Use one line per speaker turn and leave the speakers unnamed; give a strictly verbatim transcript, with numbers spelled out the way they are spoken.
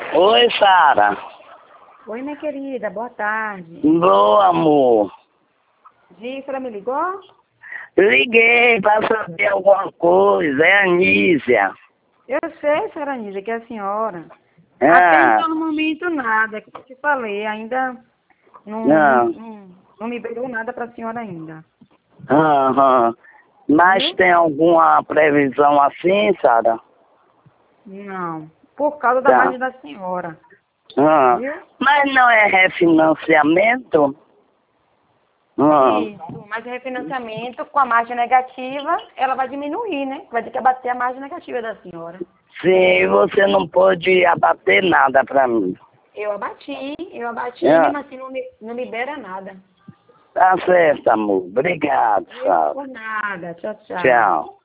Oi, Sara.
Oi, minha querida, boa tarde.
Boa, amor.
Diz, ela me ligou?
Liguei para saber alguma coisa. É a Anísia.
Eu sei, senhora Anísia, que é a senhora. Até
Ah,
então, no momento, nada. Que eu te falei, ainda não, não,
não.
não, não me veio nada para a senhora ainda.
Aham. Mas
Viu?
tem alguma previsão assim, Sara?
Não, por causa da
Tá.
margem da senhora.
Ah.
Viu?
Mas não é refinanciamento? Ah.
Isso, mas o refinanciamento com a margem negativa, ela vai diminuir, né? Vai ter que abater a margem negativa da senhora.
Sim, você não pode abater nada para mim.
Eu abati, eu abati,
Ah.
mesmo assim não, me, não libera nada.
Tá certo, amor. Obrigado,
Viu?
Sara.
Por nada. Tchau, tchau.
Tchau.